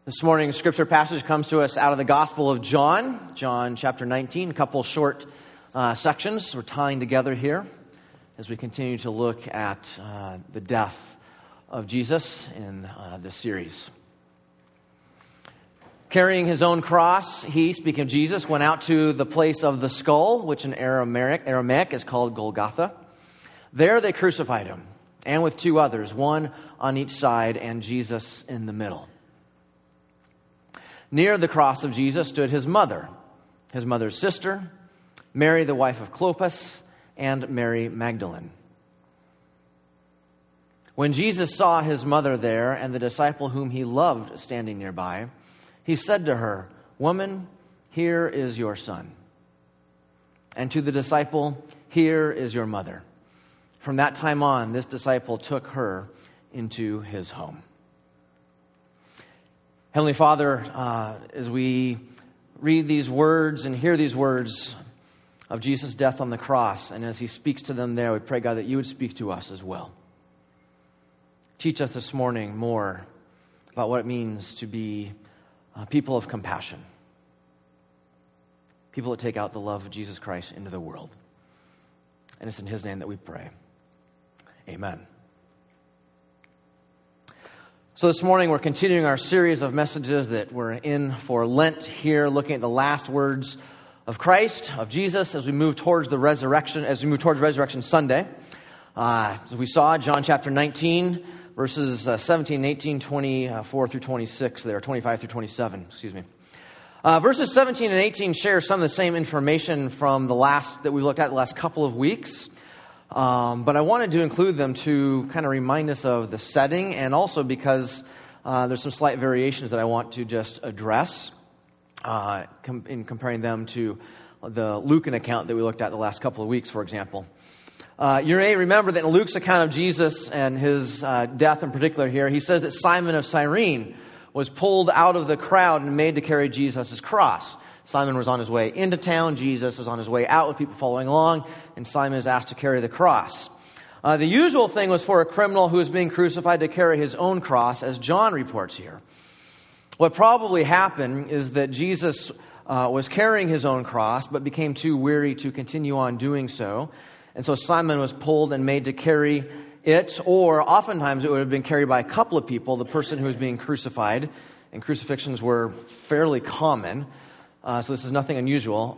This morning's scripture passage comes to us out of the Gospel of John, John chapter 19, a couple short sections we're tying together here as we continue to look at the death of Jesus in this series. Carrying his own cross, he, speaking of Jesus, went out to the place of the skull, which in Aramaic is called Golgotha. There they crucified him, and with two others, one on each side and Jesus in the middle. Near the cross of Jesus stood his mother's sister, Mary, the wife of Clopas, and Mary Magdalene. When Jesus saw his mother there and the disciple whom he loved standing nearby, he said to her, "Woman, here is your son." And to the disciple, "Here is your mother." From that time on, this disciple took her into his home. Heavenly Father, as we read these words and hear these words of Jesus' death on the cross, and as he speaks to them there, we pray, God, that you would speak to us as well. Teach us this morning more about what it means to be people of compassion, people that take out the love of Jesus Christ into the world. And it's in his name that we pray. Amen. So this morning we're continuing our series of messages that we're in for Lent here, looking at the last words of Christ, of Jesus, as we move towards the resurrection, as we move towards Resurrection Sunday. As we saw, John chapter 19, verses 17 and 18, 24 through 26 there, 25 through 27, excuse me. Verses 17 and 18 share some of the same information from that we looked at the last couple of weeks. But I wanted to include them to kind of remind us of the setting, and also because there's some slight variations that I want to just address in comparing them to the Lucan account that we looked at the last couple of weeks, for example. You may remember that in Luke's account of Jesus and his death in particular here, he says that Simon of Cyrene was pulled out of the crowd and made to carry Jesus' cross. Simon was on his way into town. Jesus is on his way out with people following along, and Simon is asked to carry the cross. The usual thing was for a criminal who was being crucified to carry his own cross, as John reports here. What probably happened is that Jesus was carrying his own cross, but became too weary to continue on doing so. And so Simon was pulled and made to carry it, or oftentimes it would have been carried by a couple of people, the person who was being crucified, and crucifixions were fairly common. So this is nothing unusual.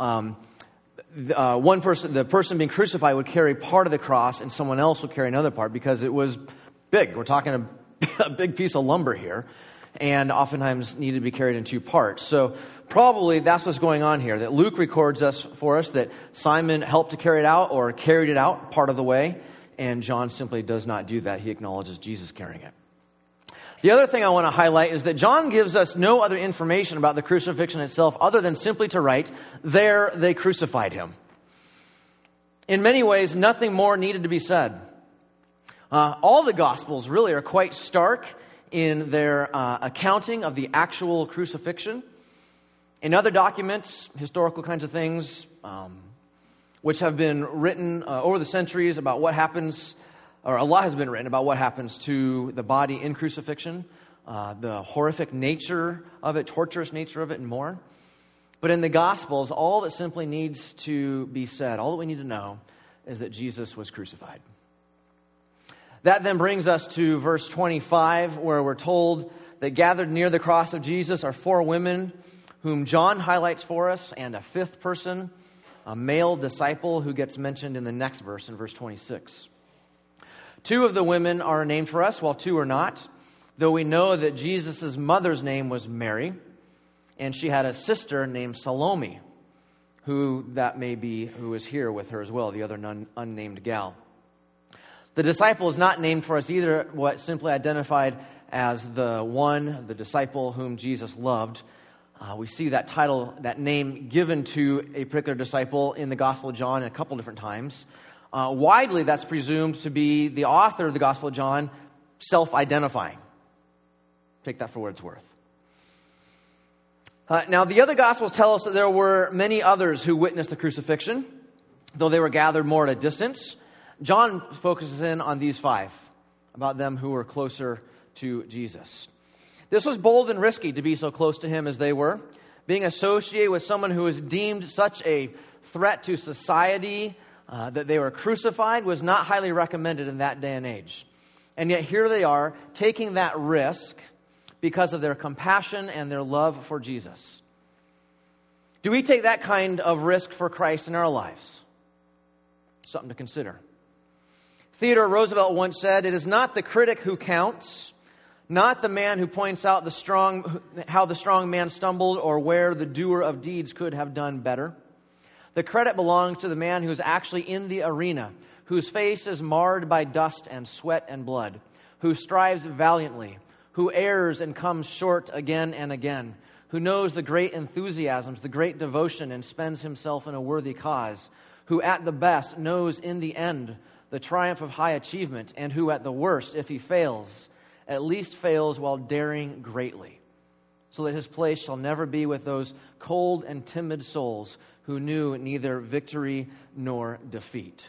The person being crucified would carry part of the cross, and someone else would carry another part because it was big. We're talking a big piece of lumber here, and oftentimes needed to be carried in two parts. So probably that's what's going on here, that Luke records for us that Simon helped to carry it out or carried it out part of the way, and John simply does not do that. He acknowledges Jesus carrying it. The other thing I want to highlight is that John gives us no other information about the crucifixion itself other than simply to write, "There they crucified him." In many ways, nothing more needed to be said. All the Gospels really are quite stark in their accounting of the actual crucifixion. In other documents, historical kinds of things, which have been written over the centuries about what happens, or a lot has been written about what happens to the body in crucifixion, the horrific nature of it, torturous nature of it, and more. But in the Gospels, all that simply needs to be said, all that we need to know, is that Jesus was crucified. That then brings us to verse 25, where we're told that gathered near the cross of Jesus are four women, whom John highlights for us, and a fifth person, a male disciple who gets mentioned in the next verse, in verse 26. Two of the women are named for us, while two are not, though we know that Jesus' mother's name was Mary, and she had a sister named Salome, who is here with her as well, the other unnamed gal. The disciple is not named for us either, what simply identified as the disciple whom Jesus loved. We see that title, that name given to a particular disciple in the Gospel of John a couple different times. Widely, that's presumed to be the author of the Gospel of John self-identifying. Take that for what it's worth. Now, the other Gospels tell us that there were many others who witnessed the crucifixion, though they were gathered more at a distance. John focuses in on these five, about them who were closer to Jesus. This was bold and risky to be so close to him as they were. Being associated with someone who was deemed such a threat to society that they were crucified was not highly recommended in that day and age. And yet here they are taking that risk because of their compassion and their love for Jesus. Do we take that kind of risk for Christ in our lives? Something to consider. Theodore Roosevelt once said, "It is not the critic who counts, not the man who points out how the strong man stumbled or where the doer of deeds could have done better. The credit belongs to the man who is actually in the arena, whose face is marred by dust and sweat and blood, who strives valiantly, who errs and comes short again and again, who knows the great enthusiasms, the great devotion, and spends himself in a worthy cause, who at the best knows in the end the triumph of high achievement, and who at the worst, if he fails, at least fails while daring greatly, so that his place shall never be with those cold and timid souls who knew neither victory nor defeat."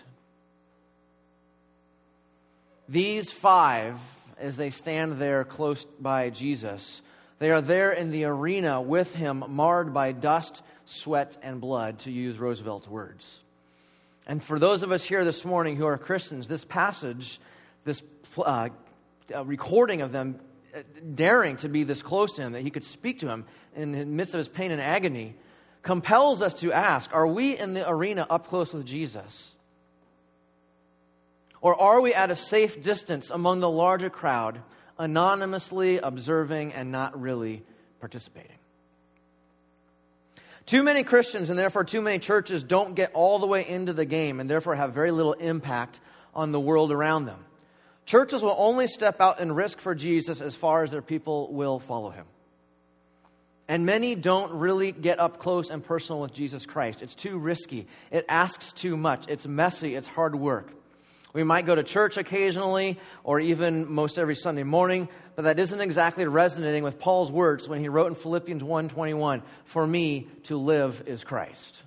These five, as they stand there close by Jesus, they are there in the arena with him, marred by dust, sweat, and blood, to use Roosevelt's words. And for those of us here this morning who are Christians, this passage, this recording of them daring to be this close to him, that he could speak to him in the midst of his pain and agony, compels us to ask, are we in the arena up close with Jesus? Or are we at a safe distance among the larger crowd, anonymously observing and not really participating? Too many Christians, and therefore too many churches, don't get all the way into the game and therefore have very little impact on the world around them. Churches will only step out and risk for Jesus as far as their people will follow him. And many don't really get up close and personal with Jesus Christ. It's too risky. It asks too much. It's messy. It's hard work. We might go to church occasionally or even most every Sunday morning, but that isn't exactly resonating with Paul's words when he wrote in Philippians 1:21, "For me to live is Christ."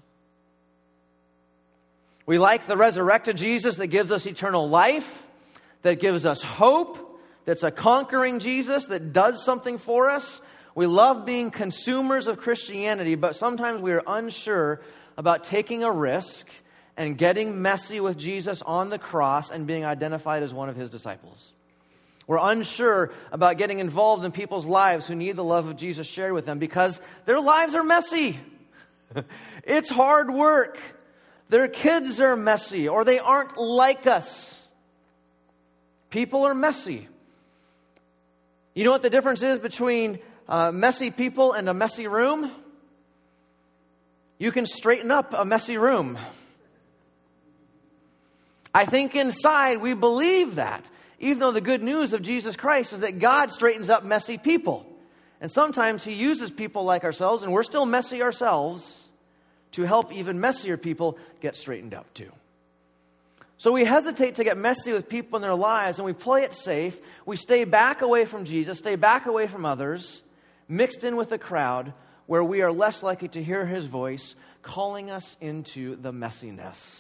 We like the resurrected Jesus that gives us eternal life, that gives us hope, that's a conquering Jesus that does something for us. We love being consumers of Christianity, but sometimes we are unsure about taking a risk and getting messy with Jesus on the cross and being identified as one of his disciples. We're unsure about getting involved in people's lives who need the love of Jesus shared with them because their lives are messy. It's hard work. Their kids are messy, or they aren't like us. People are messy. You know what the difference is between messy people and a messy room? You can straighten up a messy room. I think inside we believe that, even though the good news of Jesus Christ is that God straightens up messy people. And sometimes he uses people like ourselves, and we're still messy ourselves, to help even messier people get straightened up too. So we hesitate to get messy with people in their lives, and we play it safe. We stay back away from Jesus, stay back away from others, mixed in with the crowd, where we are less likely to hear his voice calling us into the messiness.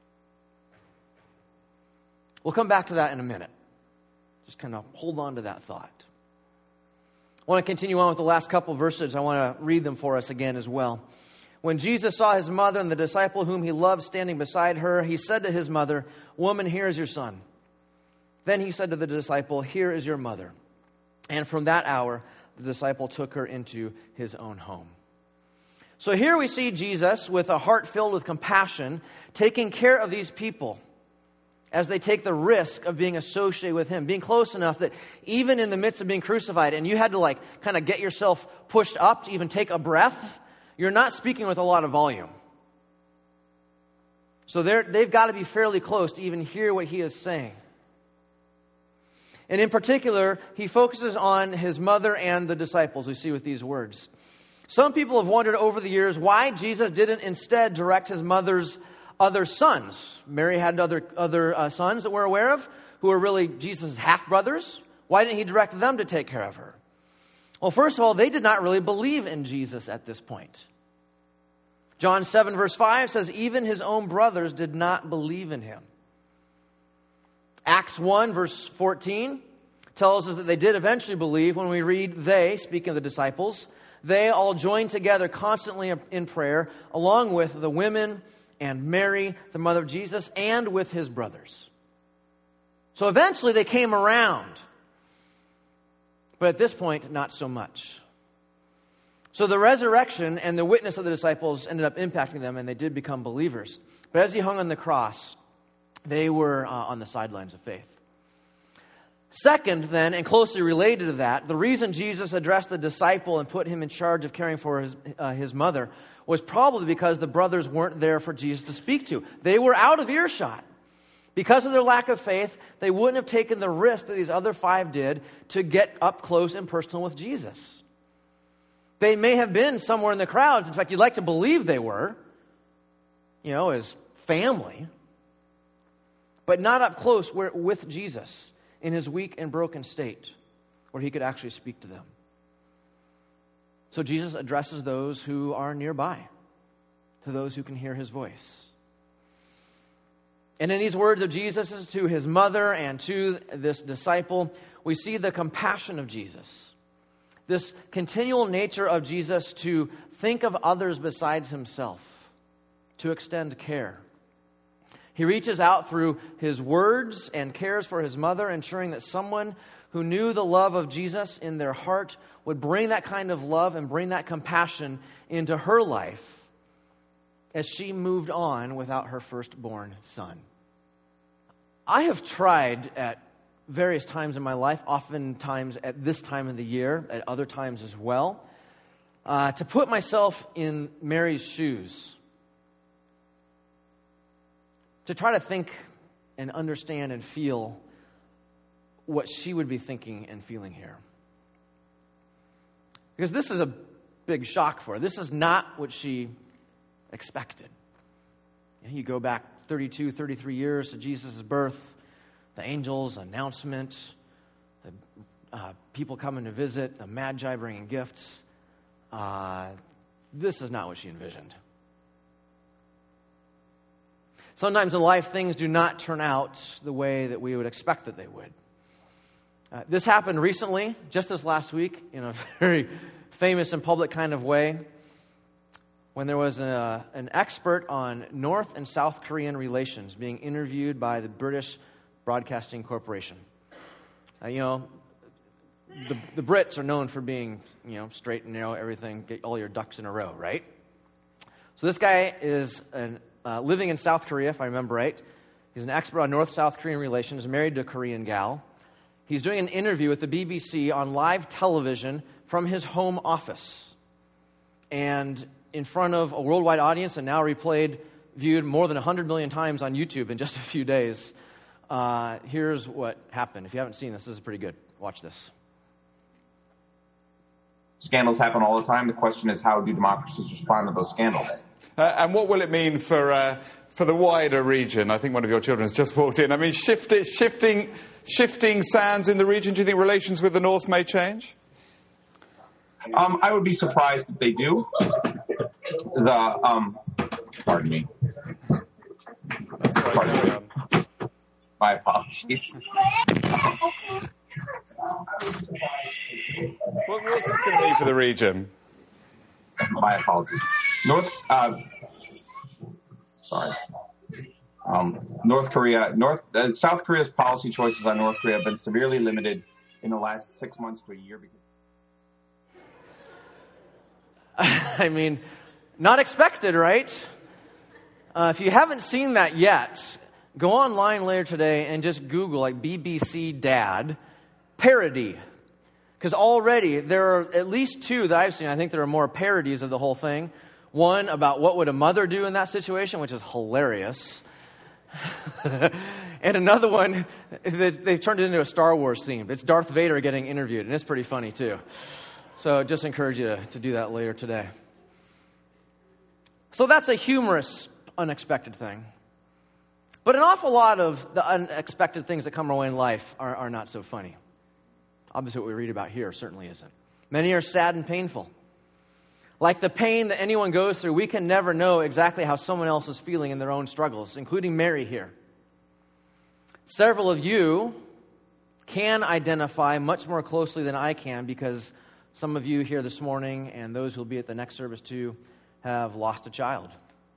We'll come back to that in a minute. Just kind of hold on to that thought. I want to continue on with the last couple verses. I want to read them for us again as well. When Jesus saw his mother and the disciple whom he loved standing beside her, he said to his mother, "Woman, here is your son." Then he said to the disciple, "Here is your mother." And from that hour, the disciple took her into his own home. So here we see Jesus with a heart filled with compassion, taking care of these people as they take the risk of being associated with him, being close enough that even in the midst of being crucified, and you had to kind of get yourself pushed up to even take a breath, you're not speaking with a lot of volume. So they've got to be fairly close to even hear what he is saying. And in particular, he focuses on his mother and the disciples, we see with these words. Some people have wondered over the years why Jesus didn't instead direct his mother's other sons. Mary had other sons that we're aware of who were really Jesus' half-brothers. Why didn't he direct them to take care of her? Well, first of all, they did not really believe in Jesus at this point. John 7 verse 5 says, even his own brothers did not believe in him. Acts 1 verse 14 tells us that they did eventually believe. When we read they, speaking of the disciples, they all joined together constantly in prayer, along with the women and Mary, the mother of Jesus, and with his brothers. So eventually they came around. But at this point, not so much. So the resurrection and the witness of the disciples ended up impacting them, and they did become believers. But as he hung on the cross, they were on the sidelines of faith. Second, then, and closely related to that, the reason Jesus addressed the disciple and put him in charge of caring for his mother was probably because the brothers weren't there for Jesus to speak to. They were out of earshot. Because of their lack of faith, they wouldn't have taken the risk that these other 5 did to get up close and personal with Jesus. They may have been somewhere in the crowds. In fact, you'd like to believe they were, as family, but not up close with Jesus in his weak and broken state, where he could actually speak to them. So Jesus addresses those who are nearby, to those who can hear his voice. And in these words of Jesus to his mother and to this disciple, we see the compassion of Jesus. This continual nature of Jesus to think of others besides himself, to extend care. He reaches out through his words and cares for his mother, ensuring that someone who knew the love of Jesus in their heart would bring that kind of love and bring that compassion into her life as she moved on without her firstborn son. I have tried at various times in my life, oftentimes at this time of the year, at other times as well, to put myself in Mary's shoes, to try to think and understand and feel what she would be thinking and feeling here. Because this is a big shock for her. This is not what she expected. You go back 32, 33 years to Jesus' birth, the angel's announcement, the people coming to visit, the magi bringing gifts. This is not what she envisioned. Sometimes in life, things do not turn out the way that we would expect that they would. This happened recently, just this last week, in a very famous and public kind of way, when there was an expert on North and South Korean relations being interviewed by the British Broadcasting Corporation. The Brits are known for being, straight and narrow, everything, get all your ducks in a row, right? So this guy is living in South Korea, if I remember right. He's an expert on North-South Korean relations, married to a Korean gal. He's doing an interview with the BBC on live television from his home office. And in front of a worldwide audience and now viewed more than 100 million times on YouTube in just a few days. Here's what happened. If you haven't seen this is pretty good. Watch this. Scandals happen all the time. The question is, how do democracies respond to those scandals? And what will it mean for the wider region? I think one of your children has just walked in. I mean, shifting sands in the region. Do you think relations with the North may change? I would be surprised if they do. Pardon me. That's right. My apologies. What's this going to mean for the region? My apologies. South Korea's policy choices on North Korea have been severely limited in the last 6 months to a year. I mean, not expected, right? If you haven't seen that yet, go online later today and just Google BBC Dad parody. Because already there are at least 2 that I've seen. I think there are more parodies of the whole thing. One about what would a mother do in that situation, which is hilarious. And another one, they've turned it into a Star Wars theme. It's Darth Vader getting interviewed, and it's pretty funny too. So just encourage you to do that later today. So that's a humorous, unexpected thing. But an awful lot of the unexpected things that come our way in life are not so funny. Obviously what we read about here certainly isn't. Many are sad and painful. Like the pain that anyone goes through, we can never know exactly how someone else is feeling in their own struggles, including Mary here. Several of you can identify much more closely than I can, because some of you here this morning and those who will be at the next service too have lost a child.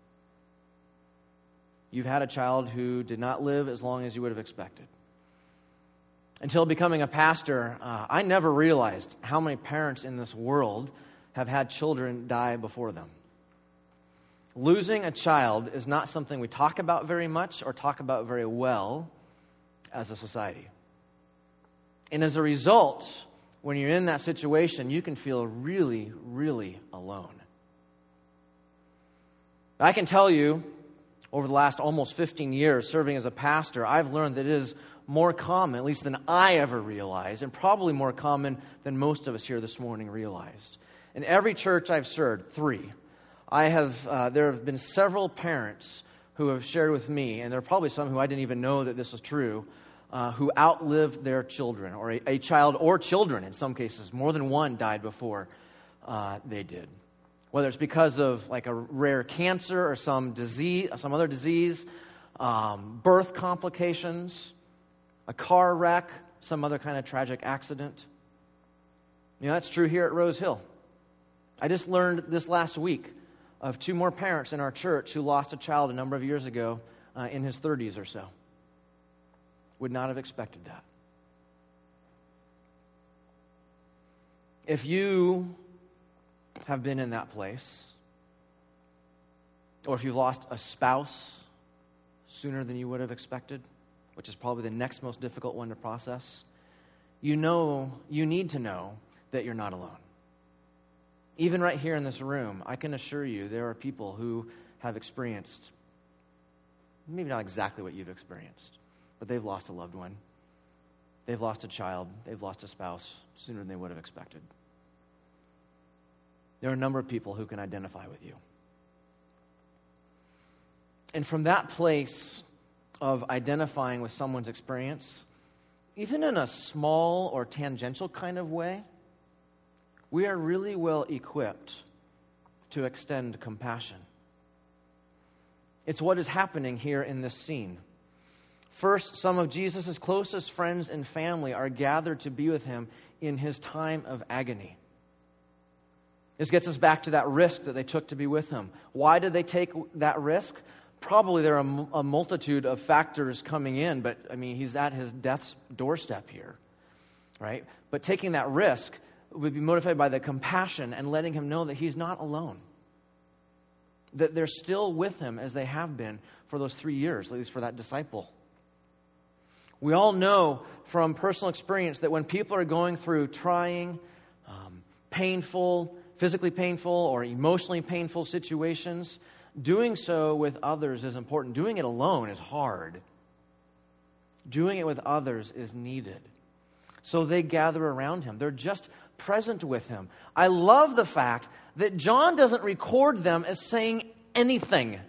You've had a child who did not live as long as you would have expected. Until becoming a pastor, I never realized how many parents in this world have had children die before them. Losing a child is not something we talk about very much or talk about very well as a society. And as a result, when you're in that situation, you can feel really, really alone. I can tell you, over the last almost 15 years serving as a pastor, I've learned that it is more common, at least than I ever realized, and probably more common than most of us here this morning realized. In every church I've served, 3, there have been several parents who have shared with me, and there are probably some who I didn't even know that this was true, who outlived their children, or a child or children in some cases. More than one died before they did. Whether it's because of like a rare cancer or some other disease, birth complications, a car wreck, some other kind of tragic accident. That's true here at Rose Hill. I just learned this last week of 2 more parents in our church who lost a child a number of years ago in his 30s or so. Would not have expected that. If you have been in that place, or if you've lost a spouse sooner than you would have expected, which is probably the next most difficult one to process, you need to know that you're not alone. Even right here in this room, I can assure you there are people who have experienced, maybe not exactly what you've experienced, but they've lost a loved one. They've lost a child. They've lost a spouse sooner than they would have expected. There are a number of people who can identify with you. And from that place of identifying with someone's experience, even in a small or tangential kind of way, we are really well equipped to extend compassion. It's what is happening here in this scene. First, some of Jesus' closest friends and family are gathered to be with him in his time of agony. This gets us back to that risk that they took to be with him. Why did they take that risk? Probably there are a multitude of factors coming in, but he's at his death's doorstep here, right? But taking that risk would be motivated by the compassion and letting him know that he's not alone. That they're still with him as they have been for those 3 years, at least for that disciple. We all know from personal experience that when people are going through trying, painful, physically painful, or emotionally painful situations, doing so with others is important. Doing it alone is hard. Doing it with others is needed. So they gather around him. They're just present with him. I love the fact that John doesn't record them as saying anything.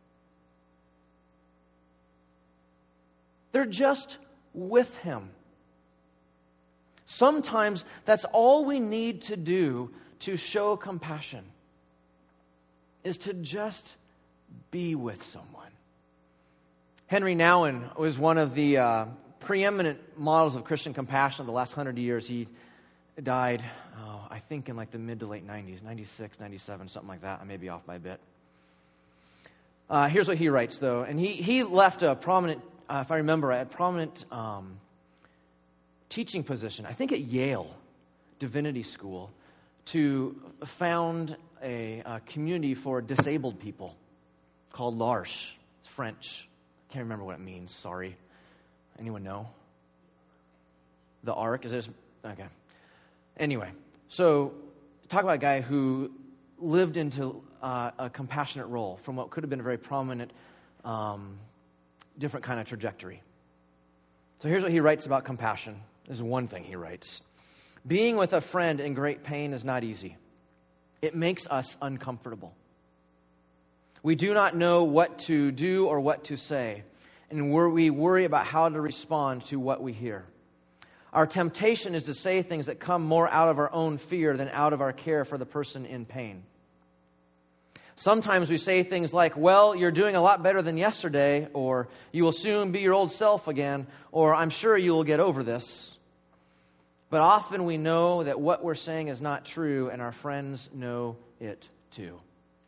They're just with him. Sometimes that's all we need to do to show compassion, is to just be with someone. Henry Nouwen was one of the preeminent models of Christian compassion of the last 100 years. He died, I think in like the mid to late 90s, 96, 97, something like that. I may be off by a bit. Here's what he writes, though. And he left a prominent, if I remember, a prominent teaching position, I think at Yale Divinity School, to found a community for disabled people called L'Arche. It's French. Can't remember what it means. Sorry. Anyone know? The Ark? Is this? Okay. Anyway, so talk about a guy who lived into a compassionate role from what could have been a very prominent, different kind of trajectory. So here's what he writes about compassion. This is one thing he writes. Being with a friend in great pain is not easy. It makes us uncomfortable. We do not know what to do or what to say, and we worry about how to respond to what we hear. Our temptation is to say things that come more out of our own fear than out of our care for the person in pain. Sometimes we say things like, well, you're doing a lot better than yesterday, or you will soon be your old self again, or I'm sure you will get over this. But often we know that what we're saying is not true, and our friends know it too.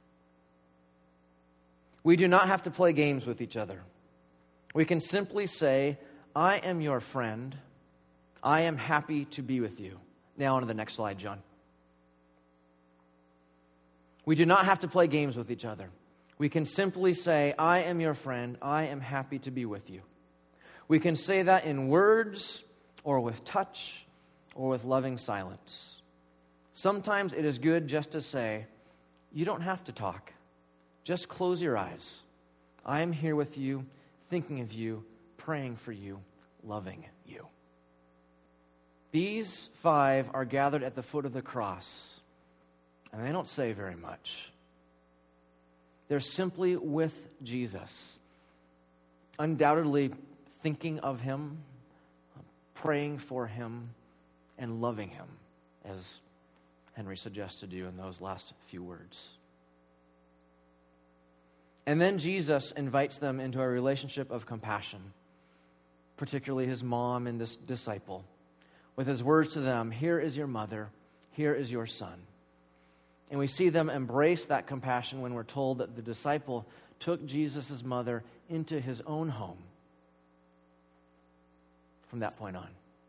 We do not have to play games with each other. We can simply say, I am your friend. I am happy to be with you. Now on to the next slide, John. We do not have to play games with each other. We can simply say, I am your friend. I am happy to be with you. We can say that in words or with touch or with loving silence. Sometimes it is good just to say, you don't have to talk. Just close your eyes. I am here with you, thinking of you, praying for you, loving you. These 5 are gathered at the foot of the cross. And they don't say very much. They're simply with Jesus, undoubtedly thinking of him, praying for him, and loving him, as Henry suggests to do in those last few words. And then Jesus invites them into a relationship of compassion, particularly his mom and this disciple, with his words to them, here is your mother, here is your son. And we see them embrace that compassion when we're told that the disciple took Jesus' mother into his own home from that point on.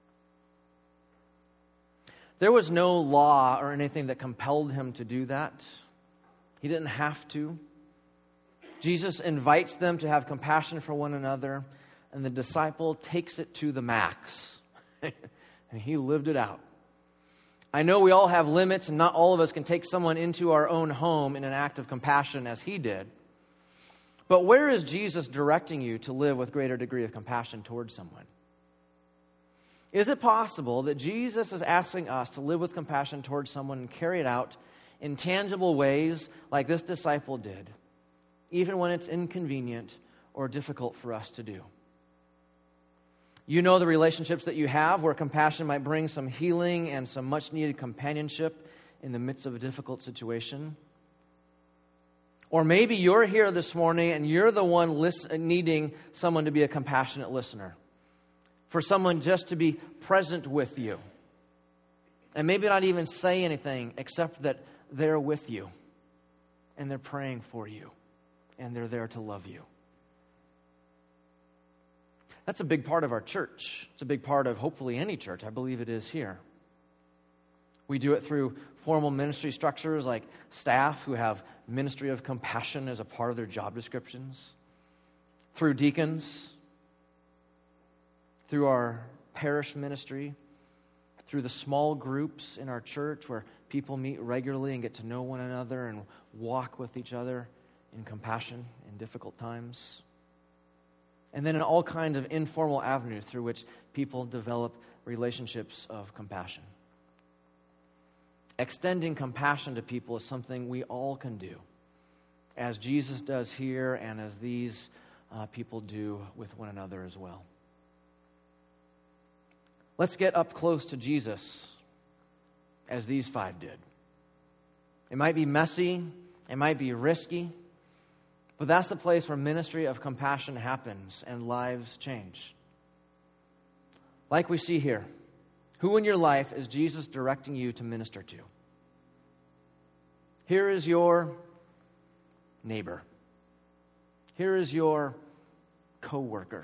There was no law or anything that compelled him to do that. He didn't have to. Jesus invites them to have compassion for one another, and the disciple takes it to the max. And he lived it out. I know we all have limits, and not all of us can take someone into our own home in an act of compassion as he did. But where is Jesus directing you to live with greater degree of compassion towards someone? Is it possible that Jesus is asking us to live with compassion towards someone and carry it out in tangible ways like this disciple did, even when it's inconvenient or difficult for us to do? You know the relationships that you have where compassion might bring some healing and some much-needed companionship in the midst of a difficult situation. Or maybe you're here this morning and you're the one needing someone to be a compassionate listener, for someone just to be present with you, and maybe not even say anything except that they're with you and they're praying for you and they're there to love you. That's a big part of our church. It's a big part of hopefully any church. I believe it is here. We do it through formal ministry structures like staff who have ministry of compassion as a part of their job descriptions, through deacons, through our parish ministry, through the small groups in our church where people meet regularly and get to know one another and walk with each other in compassion in difficult times. And then in all kinds of informal avenues through which people develop relationships of compassion. Extending compassion to people is something we all can do, as Jesus does here and as these people do with one another as well. Let's get up close to Jesus as these 5 did. It might be messy, it might be risky, but that's the place where ministry of compassion happens and lives change. Like we see here, who in your life is Jesus directing you to minister to? Here is your neighbor. Here is your coworker.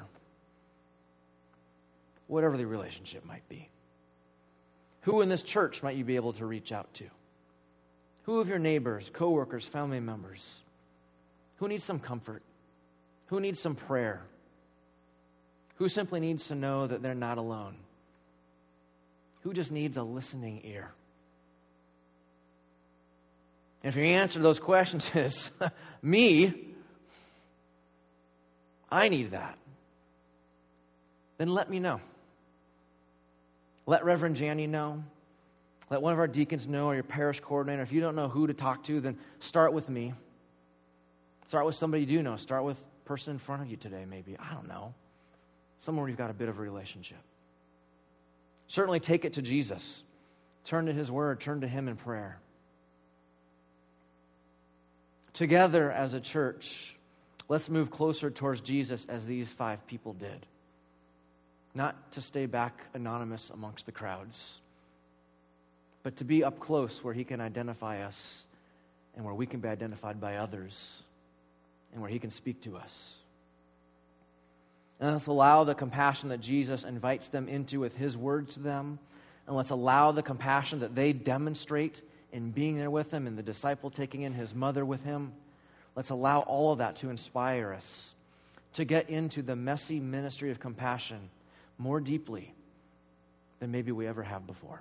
Whatever the relationship might be. Who in this church might you be able to reach out to? Who of your neighbors, coworkers, family members? Who needs some comfort? Who needs some prayer? Who simply needs to know that they're not alone? Who just needs a listening ear? If your answer to those questions is, me, I need that, then let me know. Let Reverend Janie know. Let one of our deacons know, or your parish coordinator. If you don't know who to talk to, then start with me. Start with somebody you do know. Start with the person in front of you today, maybe. I don't know. Someone where you've got a bit of a relationship. Certainly take it to Jesus. Turn to his word. Turn to him in prayer. together as a church, let's move closer towards Jesus as these 5 people did. Not to stay back anonymous amongst the crowds, but to be up close where he can identify us and where we can be identified by others and where he can speak to us. And let's allow the compassion that Jesus invites them into with his words to them, and let's allow the compassion that they demonstrate in being there with him and the disciple taking in his mother with him. Let's allow all of that to inspire us to get into the messy ministry of compassion more deeply than maybe we ever have before.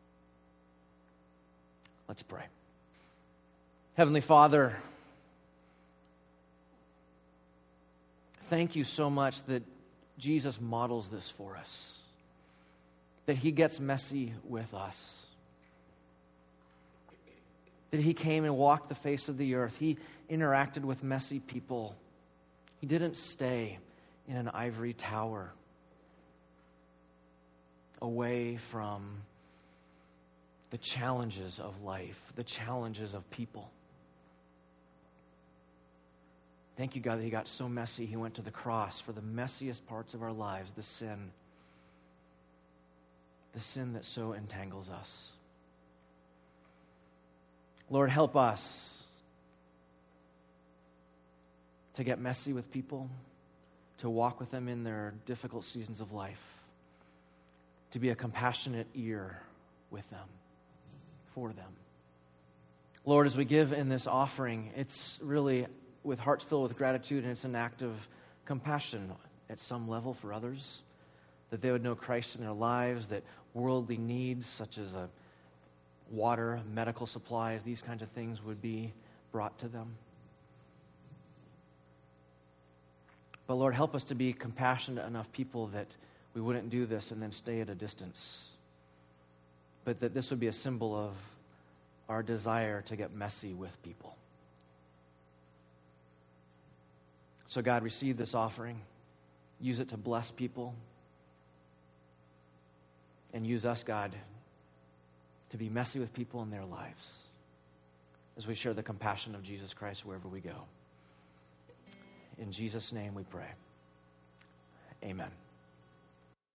Let's pray. Heavenly Father, thank you so much that Jesus models this for us, that he gets messy with us, that he came and walked the face of the earth. He interacted with messy people. He didn't stay in an ivory tower away from the challenges of life, the challenges of people. Thank you, God, that he got so messy, he went to the cross for the messiest parts of our lives, the sin that so entangles us. Lord, help us to get messy with people, to walk with them in their difficult seasons of life, to be a compassionate ear with them, for them. Lord, as we give in this offering, it's really with hearts filled with gratitude, and it's an act of compassion at some level for others, that they would know Christ in their lives, that worldly needs such as water, medical supplies, these kinds of things would be brought to them. But Lord, help us to be compassionate enough people that we wouldn't do this and then stay at a distance, but that this would be a symbol of our desire to get messy with people. So God, receive this offering, use it to bless people, and use us, God, to be messy with people in their lives as we share the compassion of Jesus Christ wherever we go. In Jesus' name we pray. Amen.